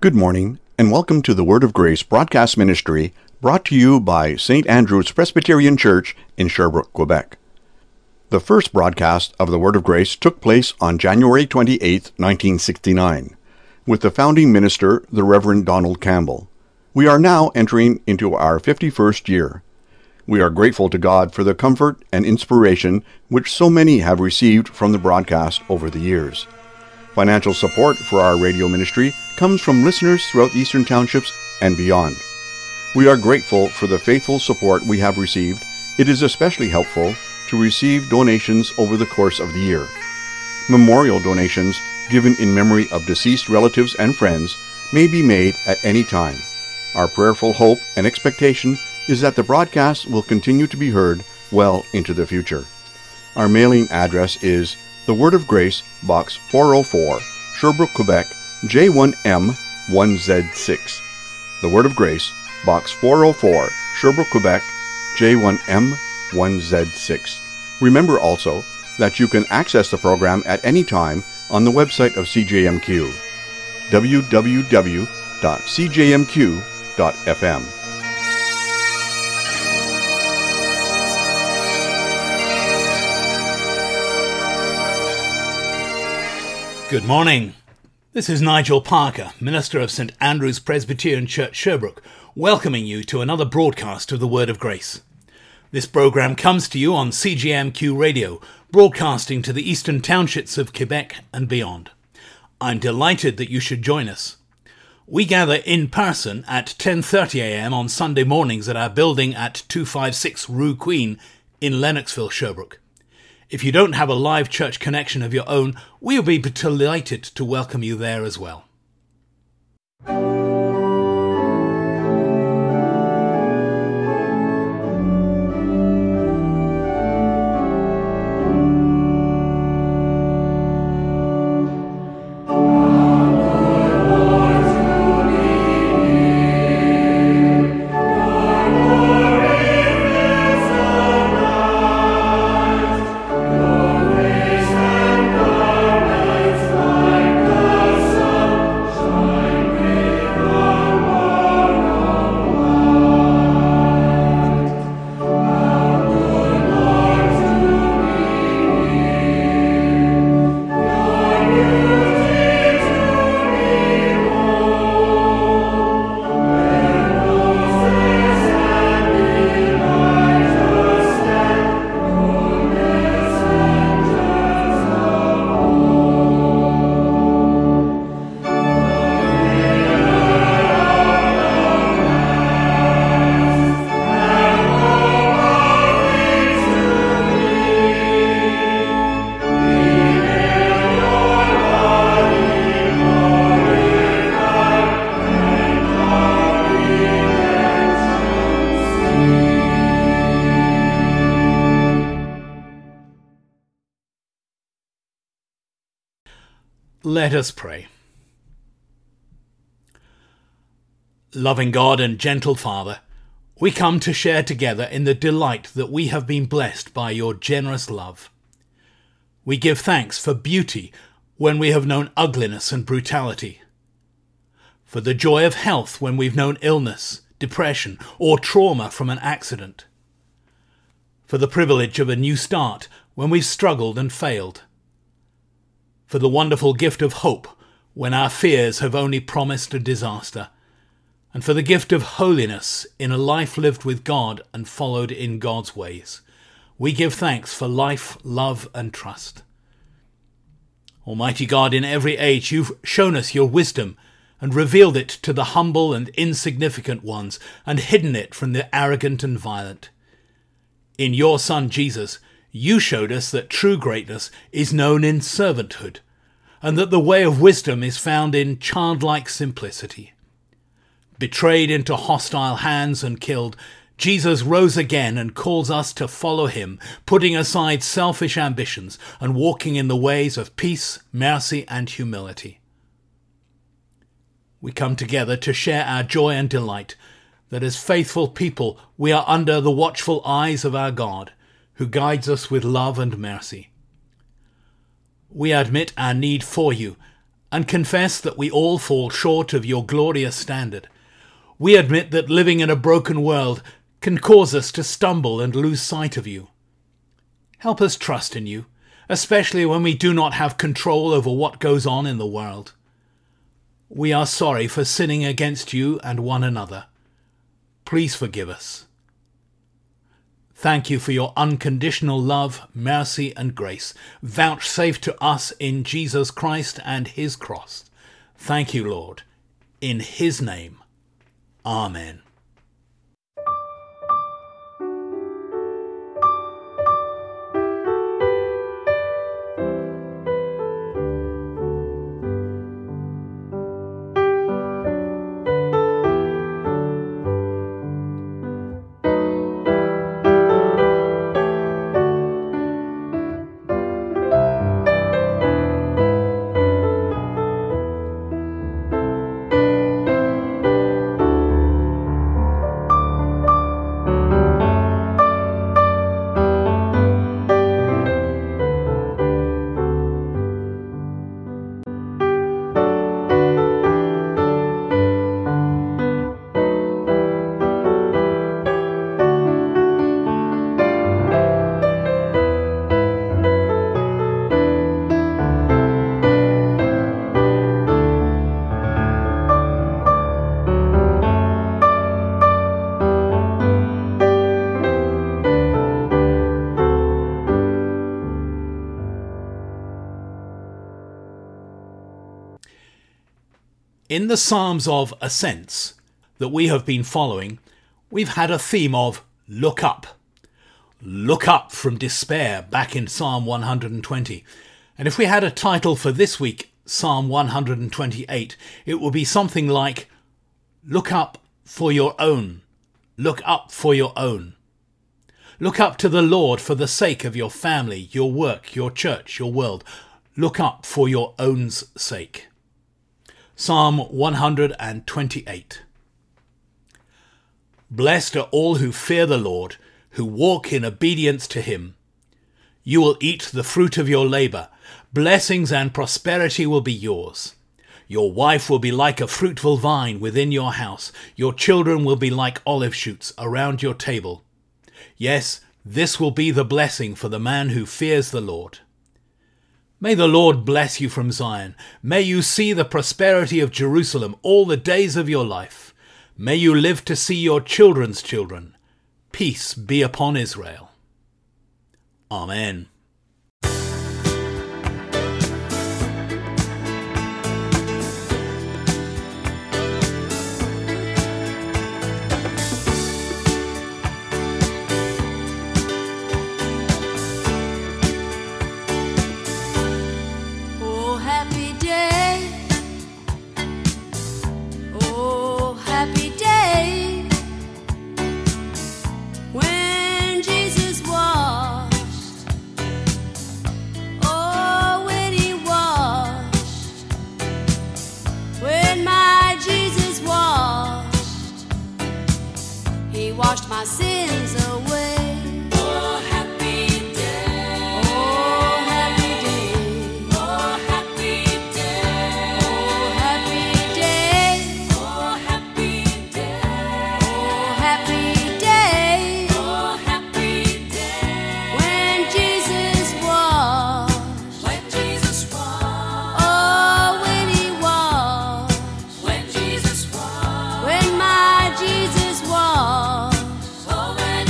Good morning, and welcome to the Word of Grace broadcast ministry brought to you by St. Andrew's Presbyterian Church in Sherbrooke, Quebec. The first broadcast of the Word of Grace took place on January 28, 1969, with the founding minister, the Reverend Donald Campbell. We are now entering into our 51st year. We are grateful to God for the comfort and inspiration which so many have received from the broadcast over the years. Financial support for our radio ministry comes from listeners throughout the Eastern Townships and beyond. We are grateful for the faithful support we have received. It is especially helpful to receive donations over the course of the year. Memorial donations given in memory of deceased relatives and friends may be made at any time. Our prayerful hope and expectation is that the broadcast will continue to be heard well into the future. Our mailing address is The Word of Grace, Box 404, Sherbrooke, Quebec, J1M1Z6. The Word of Grace, Box 404, Sherbrooke, Quebec, J1M1Z6. Remember also that you can access the program at any time on the website of CJMQ, www.cjmq.fm. Good morning. This is Nigel Parker, Minister of St. Andrew's Presbyterian Church, Sherbrooke, welcoming you to another broadcast of the Word of Grace. This program comes to you on CGMQ Radio, broadcasting to the Eastern Townships of Quebec and beyond. I'm delighted that you should join us. We gather in person at 10:30 a.m. on Sunday mornings at our building at 256 Rue Queen in Lennoxville, Sherbrooke. If you don't have a live church connection of your own, we'll be delighted to welcome you there as well. Let us pray. Loving God and gentle Father, we come to share together in the delight that we have been blessed by your generous love. We give thanks for beauty when we have known ugliness and brutality, for the joy of health when we've known illness, depression, or trauma from an accident, for the privilege of a new start when we've struggled and failed, for the wonderful gift of hope when our fears have only promised a disaster, and for the gift of holiness in a life lived with God and followed in God's ways. We give thanks for life, love, and trust. Almighty God, in every age you've shown us your wisdom and revealed it to the humble and insignificant ones and hidden it from the arrogant and violent. In your Son Jesus, you showed us that true greatness is known in servanthood, and that the way of wisdom is found in childlike simplicity. Betrayed into hostile hands and killed, Jesus rose again and calls us to follow him, putting aside selfish ambitions and walking in the ways of peace, mercy, and humility. We come together to share our joy and delight that as faithful people we are under the watchful eyes of our God, who guides us with love and mercy. We admit our need for you and confess that we all fall short of your glorious standard. We admit that living in a broken world can cause us to stumble and lose sight of you. Help us trust in you, especially when we do not have control over what goes on in the world. We are sorry for sinning against you and one another. Please forgive us. Thank you for your unconditional love, mercy, and grace, vouchsafed to us in Jesus Christ and his cross. Thank you, Lord. In his name. Amen. In the Psalms of Ascents that we have been following, we've had a theme of look up. Look up from despair back in Psalm 120. And if we had a title for this week, Psalm 128, it would be something like look up for your own. Look up for your own. Look up to the Lord for the sake of your family, your work, your church, your world. Look up for your own's sake. Psalm 128. Blessed are all who fear the Lord, who walk in obedience to him. You will eat the fruit of your labour. Blessings and prosperity will be yours. Your wife will be like a fruitful vine within your house. Your children will be like olive shoots around your table. Yes, this will be the blessing for the man who fears the Lord. May the Lord bless you from Zion. May you see the prosperity of Jerusalem all the days of your life. May you live to see your children's children. Peace be upon Israel. Amen. Washed my sins away. Oh, happy day. Oh, happy day. Oh, happy day. Oh, happy day. Oh, happy day. Oh, happy day. Oh, happy day. When Jesus washed. When Jesus washed. Oh, when he washed. When Jesus washed. When my Jesus washed. Oh, when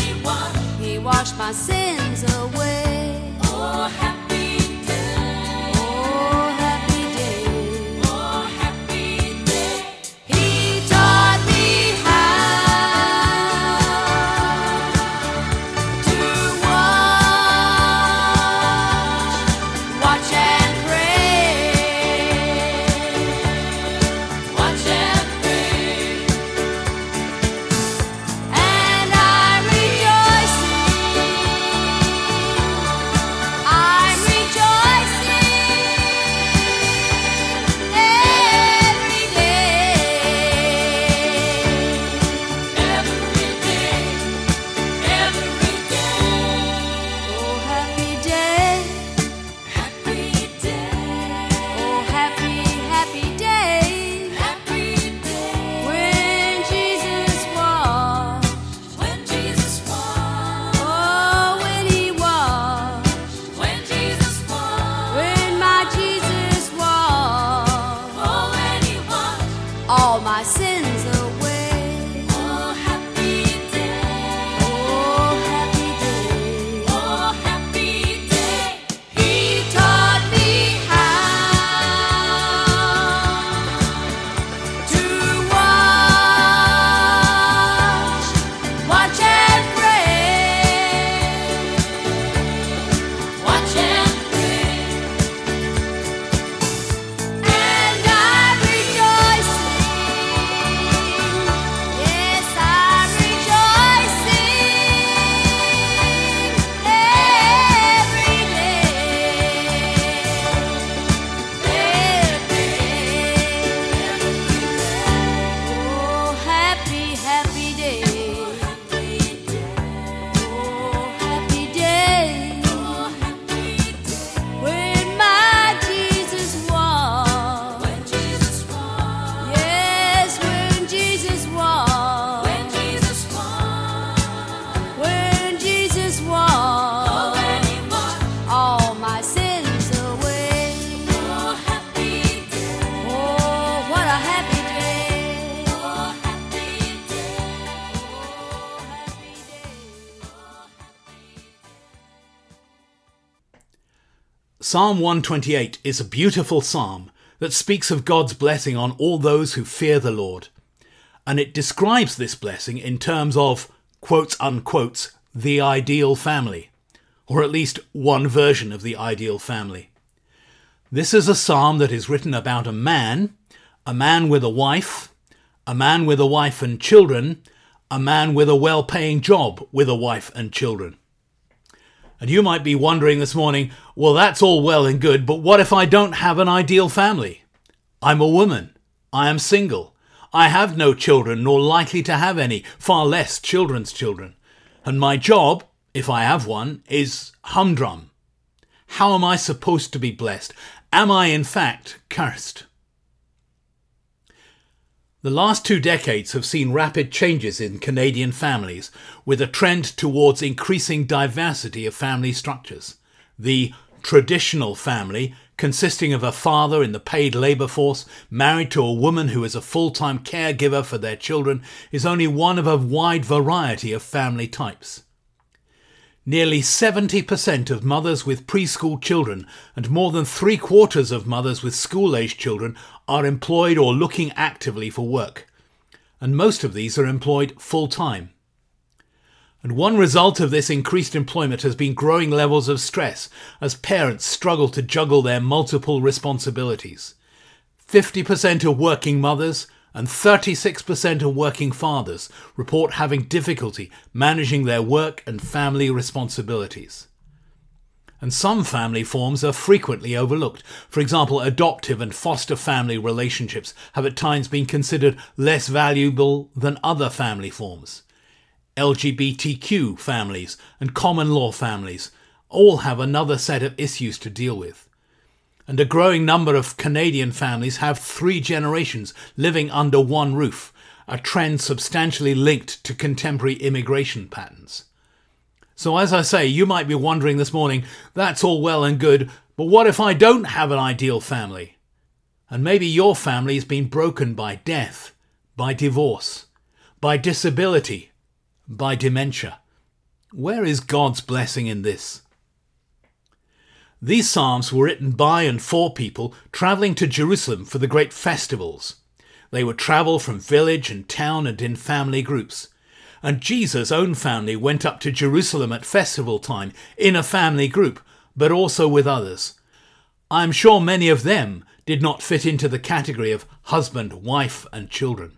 all my sins away. Oh, happy day. Oh, happy day. Oh, happy day. He taught me how to watch and pray. Watch and pray. And I'm rejoicing. Yes, I'm rejoicing every day. Oh, happy, happy day. Oh, happy day. When my Jesus walked. When Jesus walked. Yes, when Jesus walked. When Jesus walked. When Jesus Oh, walked. when he walked. All my sins away. Oh, happy day. Oh, what a happy day. Oh, happy day. Oh, happy day. Psalm 128 is a beautiful psalm that speaks of God's blessing on all those who fear the Lord. And it describes this blessing in terms of, quotes unquotes, the ideal family, or at least one version of the ideal family. This is a psalm that is written about a man with a wife and children, a man with a well-paying job with a wife and children. And you might be wondering this morning, well, that's all well and good, but what if I don't have an ideal family? I'm a woman. I am single. I have no children, nor likely to have any, far less children's children. And my job, if I have one, is humdrum. How am I supposed to be blessed? Am I in fact cursed? The last 2 decades have seen rapid changes in Canadian families, with a trend towards increasing diversity of family structures. The traditional family, consisting of a father in the paid labour force, married to a woman who is a full-time caregiver for their children, is only one of a wide variety of family types. Nearly 70% of mothers with preschool children and more than 3/4 of mothers with school-aged children are employed or looking actively for work, and most of these are employed full-time. And one result of this increased employment has been growing levels of stress as parents struggle to juggle their multiple responsibilities. 50% of working mothers and 36% of working fathers report having difficulty managing their work and family responsibilities. And some family forms are frequently overlooked. For example, adoptive and foster family relationships have at times been considered less valuable than other family forms. LGBTQ families and common law families all have another set of issues to deal with. And a growing number of Canadian families have 3 generations living under one roof, a trend substantially linked to contemporary immigration patterns. So as I say, you might be wondering this morning, that's all well and good, but what if I don't have an ideal family? And maybe your family has been broken by death, by divorce, by disability, by dementia. Where is God's blessing in this? These psalms were written by and for people travelling to Jerusalem for the great festivals. They would travel from village and town and in family groups. And Jesus' own family went up to Jerusalem at festival time in a family group, but also with others. I am sure many of them did not fit into the category of husband, wife, and children.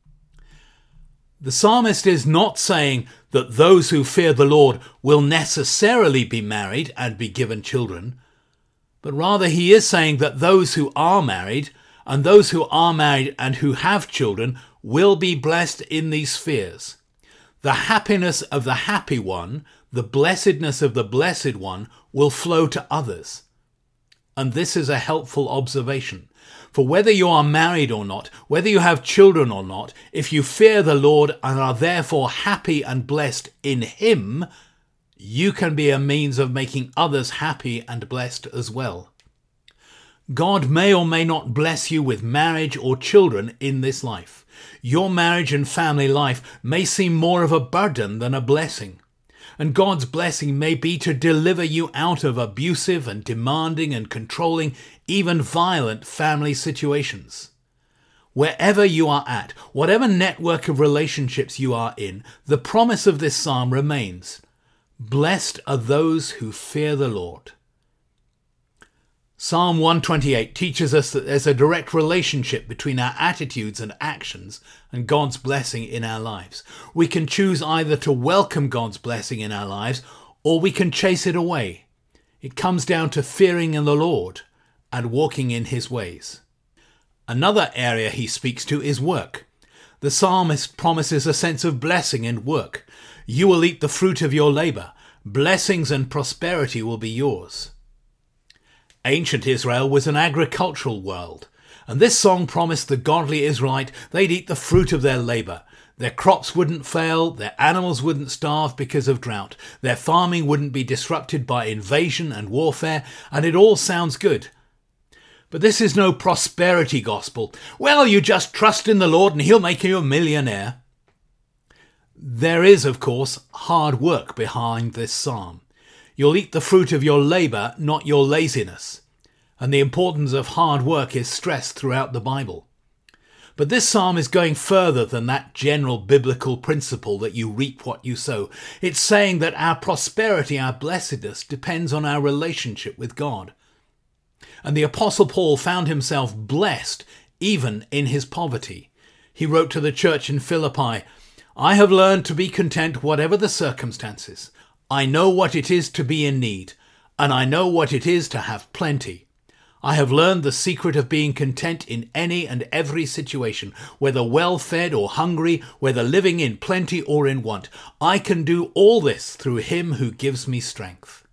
The psalmist is not saying that those who fear the Lord will necessarily be married and be given children, but rather he is saying that those who are married and who have children will be blessed in these spheres. The happiness of the happy one, the blessedness of the blessed one, will flow to others. And this is a helpful observation. For whether you are married or not, whether you have children or not, if you fear the Lord and are therefore happy and blessed in Him, you can be a means of making others happy and blessed as well. God may or may not bless you with marriage or children in this life. Your marriage and family life may seem more of a burden than a blessing. And God's blessing may be to deliver you out of abusive and demanding and controlling, even violent family situations. Wherever you are at, whatever network of relationships you are in, the promise of this psalm remains. Blessed are those who fear the Lord. Psalm 128 teaches us that there's a direct relationship between our attitudes and actions and God's blessing in our lives. We can choose either to welcome God's blessing in our lives or we can chase it away. It comes down to fearing in the Lord and walking in his ways. Another area he speaks to is work. The psalmist promises a sense of blessing in work. You will eat the fruit of your labour. Blessings and prosperity will be yours. Ancient Israel was an agricultural world, and this song promised the godly Israelite they'd eat the fruit of their labour. Their crops wouldn't fail, their animals wouldn't starve because of drought, their farming wouldn't be disrupted by invasion and warfare, and it all sounds good. But this is no prosperity gospel. Well, you just trust in the Lord and he'll make you a millionaire. There is, of course, hard work behind this psalm. You'll eat the fruit of your labour, not your laziness. And the importance of hard work is stressed throughout the Bible. But this psalm is going further than that general biblical principle that you reap what you sow. It's saying that our prosperity, our blessedness, depends on our relationship with God. And the Apostle Paul found himself blessed even in his poverty. He wrote to the church in Philippi, I have learned to be content whatever the circumstances. I know what it is to be in need, and I know what it is to have plenty. I have learned the secret of being content in any and every situation, whether well-fed or hungry, whether living in plenty or in want. I can do all this through him who gives me strength.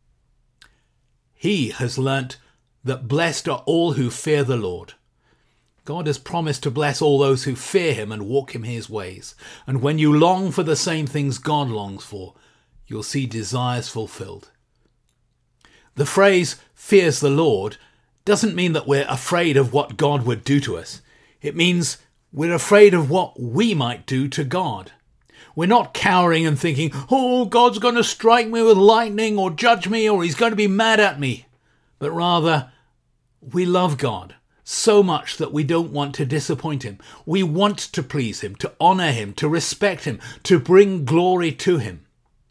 He has learnt that blessed are all who fear the Lord. God has promised to bless all those who fear him and walk in his ways. And when you long for the same things God longs for, you'll see desires fulfilled. The phrase fears the Lord doesn't mean that we're afraid of what God would do to us. It means we're afraid of what we might do to God. We're not cowering and thinking, oh, God's going to strike me with lightning or judge me or he's going to be mad at me. But rather, we love God so much that we don't want to disappoint him. We want to please him, to honour him, to respect him, to bring glory to him.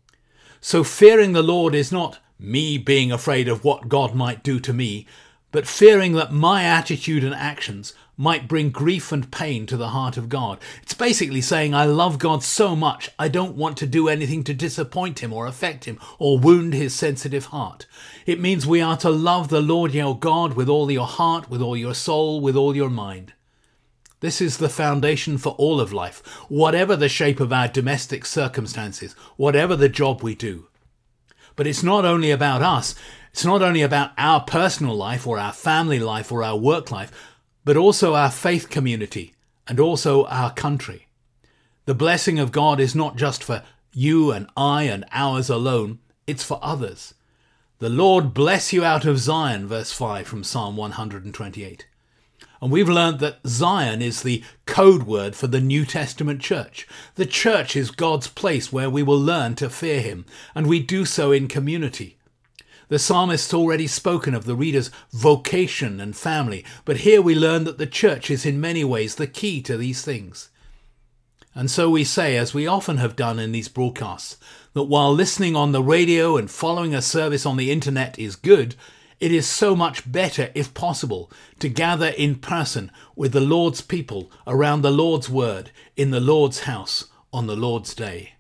So fearing the Lord is not me being afraid of what God might do to me, but fearing that my attitude and actions might bring grief and pain to the heart of God. It's basically saying I love God so much I don't want to do anything to disappoint him or affect him or wound his sensitive heart. It means we are to love the Lord your God with all your heart, with all your soul, with all your mind. This is the foundation for all of life, whatever the shape of our domestic circumstances, whatever the job we do. But it's not only about us, it's not only about our personal life or our family life or our work life, but also our faith community and also our country. The blessing of God is not just for you and I and ours alone, it's for others. The Lord bless you out of Zion, verse 5 from Psalm 128. And we've learned that Zion is the code word for the New Testament church. The church is God's place where we will learn to fear him, and we do so in community. The psalmist's already spoken of the reader's vocation and family, but here we learn that the church is in many ways the key to these things. And so we say, as we often have done in these broadcasts, that while listening on the radio and following a service on the internet is good, it is so much better, if possible, to gather in person with the Lord's people around the Lord's word in the Lord's house on the Lord's day.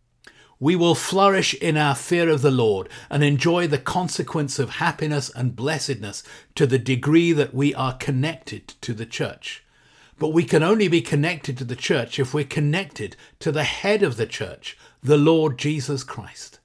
We will flourish in our fear of the Lord and enjoy the consequence of happiness and blessedness to the degree that we are connected to the church. But we can only be connected to the church if we're connected to the head of the church, the Lord Jesus Christ.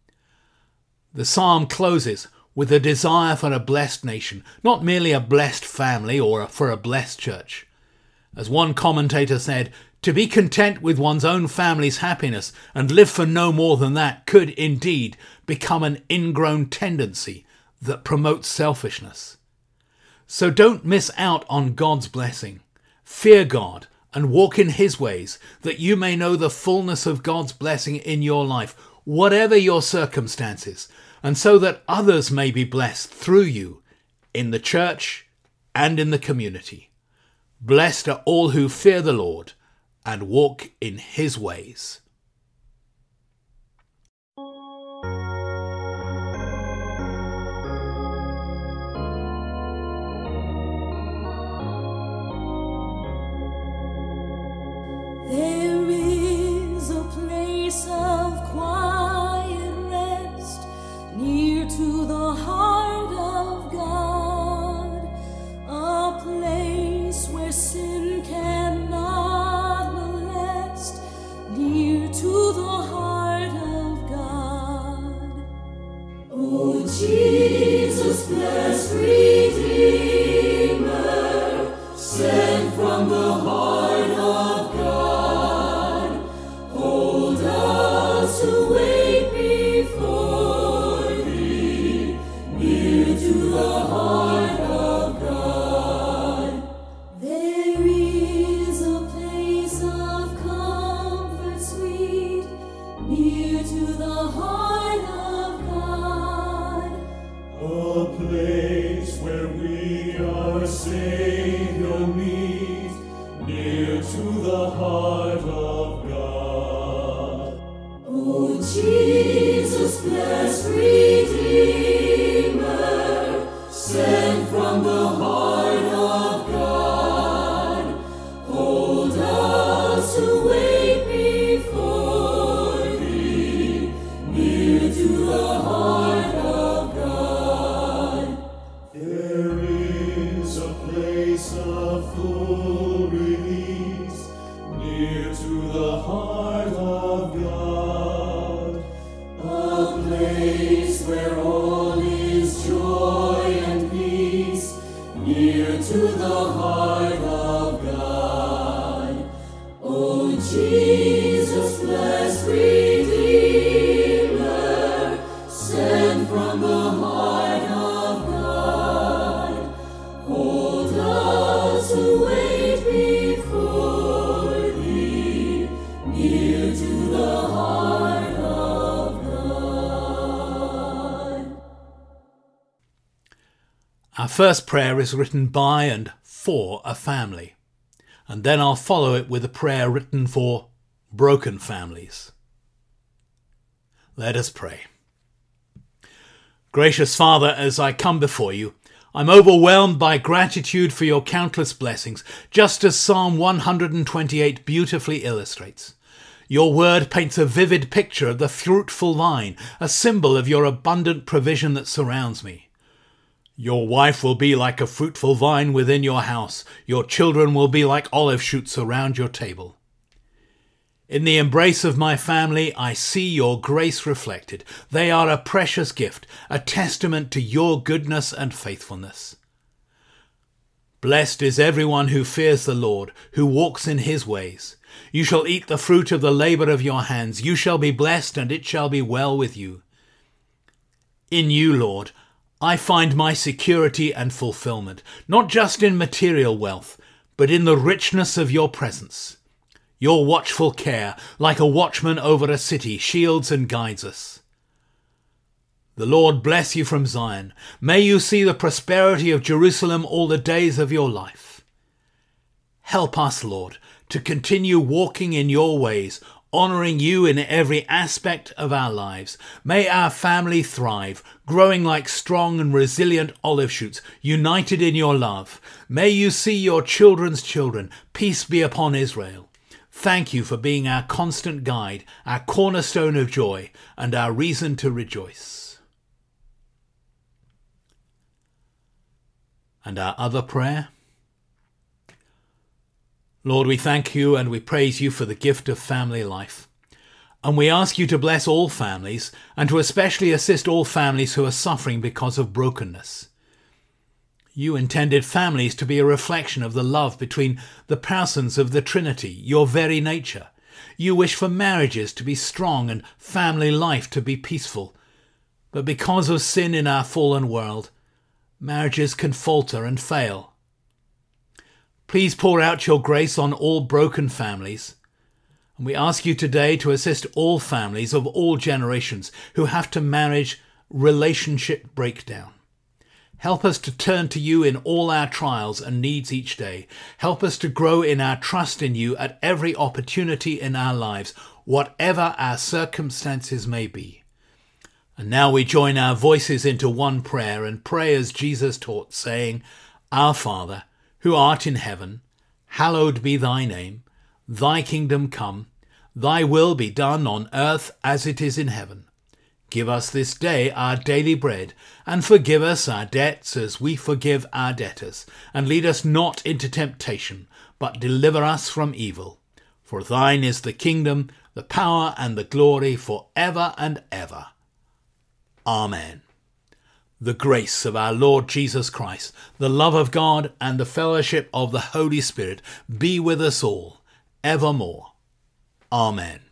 The psalm closes with a desire for a blessed nation, not merely a blessed family or for a blessed church. As one commentator said, to be content with one's own family's happiness and live for no more than that could indeed become an ingrown tendency that promotes selfishness. So don't miss out on God's blessing. Fear God and walk in his ways, that you may know the fullness of God's blessing in your life, whatever your circumstances, and so that others may be blessed through you in the church and in the community. Blessed are all who fear the Lord and walk in his ways. There is a place of quiet rest near to the heart of God, a place where sin cannot molest, near to the heart of God. O Jesus, blessed Redeemer, sent from the heart of God, hold us to wait before thee, near to the heart of God. There is a place of comfort sweet, near to the heart of God, a place where we our Savior meet, near to the heart of God. O Jesus, blessed Redeemer, sent from the heart of God, hold us to wait before thee, near to the heart of God. There is a place of full release, near to the heart of God, A place where all is joy and peace, near to the heart of God. O Jesus, blessed Redeemer, sent from the heart of God, hold us to wait before thee, near to the heart of God. Our first prayer is written by and for a family, and then I'll follow it with a prayer written for broken families. Let us pray. Gracious Father, as I come before you, I'm overwhelmed by gratitude for your countless blessings, just as Psalm 128 beautifully illustrates. Your word paints a vivid picture of the fruitful vine, a symbol of your abundant provision that surrounds me. Your wife will be like a fruitful vine within your house. Your children will be like olive shoots around your table. In the embrace of my family, I see your grace reflected. They are a precious gift, a testament to your goodness and faithfulness. Blessed is everyone who fears the Lord, who walks in his ways. You shall eat the fruit of the labor of your hands. You shall be blessed, and it shall be well with you. In you, Lord, I find my security and fulfillment, not just in material wealth, but in the richness of your presence. Your watchful care, like a watchman over a city, shields and guides us. The Lord bless you from Zion. May you see the prosperity of Jerusalem all the days of your life. Help us, Lord, to continue walking in your ways, honouring you in every aspect of our lives. May our family thrive, growing like strong and resilient olive shoots, united in your love. May you see your children's children. Peace be upon Israel. Thank you for being our constant guide, our cornerstone of joy, and our reason to rejoice. And our other prayer? Lord, we thank you and we praise you for the gift of family life. And we ask you to bless all families and to especially assist all families who are suffering because of brokenness. You intended families to be a reflection of the love between the persons of the Trinity, your very nature. You wish for marriages to be strong and family life to be peaceful. But because of sin in our fallen world, Marriages can falter and fail. Please pour out your grace on all broken families. And we ask you today to assist all families of all generations who have to manage relationship breakdown. Help us to turn to you in all our trials and needs each day. Help us to grow in our trust in you at every opportunity in our lives, whatever our circumstances may be. And now we join our voices into one prayer and pray as Jesus taught, saying, Our Father, who art in heaven, hallowed be thy name. Thy kingdom come, thy will be done on earth as it is in heaven. Give us this day our daily bread, and forgive us our debts as we forgive our debtors. And lead us not into temptation, but deliver us from evil. For thine is the kingdom, the power, and the glory for ever and ever. Amen. The grace of our Lord Jesus Christ, the love of God, and the fellowship of the Holy Spirit be with us all, evermore. Amen.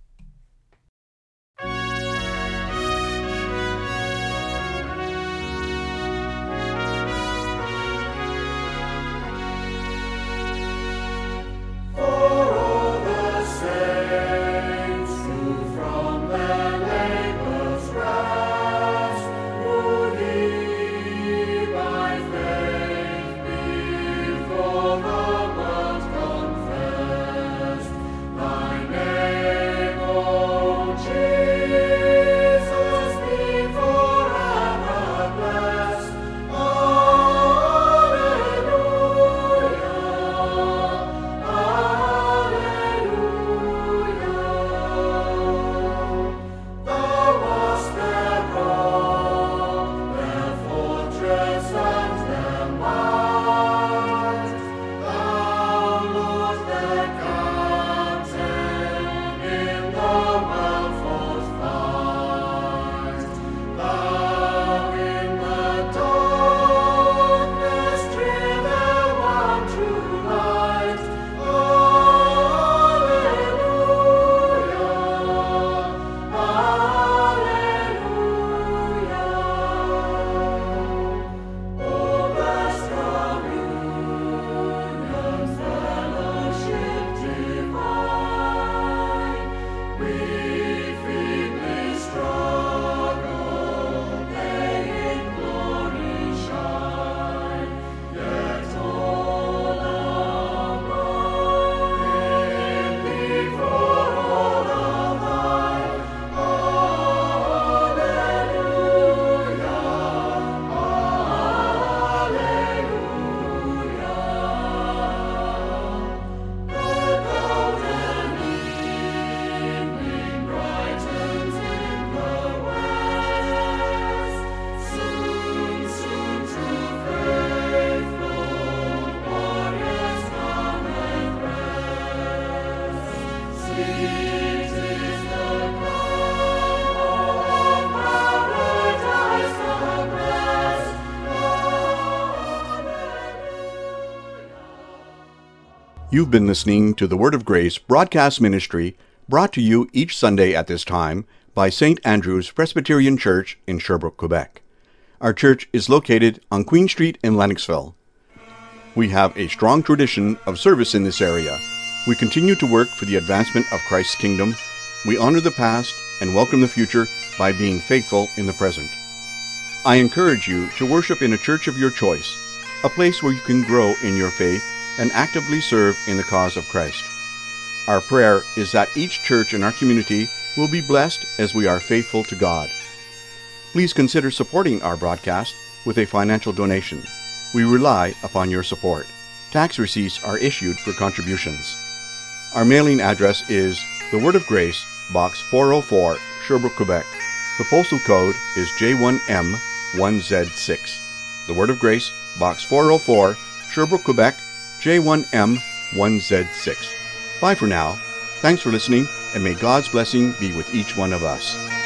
You've been listening to the Word of Grace broadcast ministry, brought to you each Sunday at this time by St. Andrew's Presbyterian Church in Sherbrooke, Quebec. Our church is located on Queen Street in Lennoxville. We have a strong tradition of service in this area. We continue to work for the advancement of Christ's kingdom. We honor the past and welcome the future by being faithful in the present. I encourage you to worship in a church of your choice, a place where you can grow in your faith and actively serve in the cause of Christ. Our prayer is that each church in our community will be blessed as we are faithful to God. Please consider supporting our broadcast with a financial donation. We rely upon your support. Tax receipts are issued for contributions. Our mailing address is The Word of Grace, Box 404, Sherbrooke, Quebec. The postal code is J1M1Z6. The Word of Grace, Box 404, Sherbrooke, Quebec, J1M1Z6. Bye for now. Thanks for listening, and may God's blessing be with each one of us.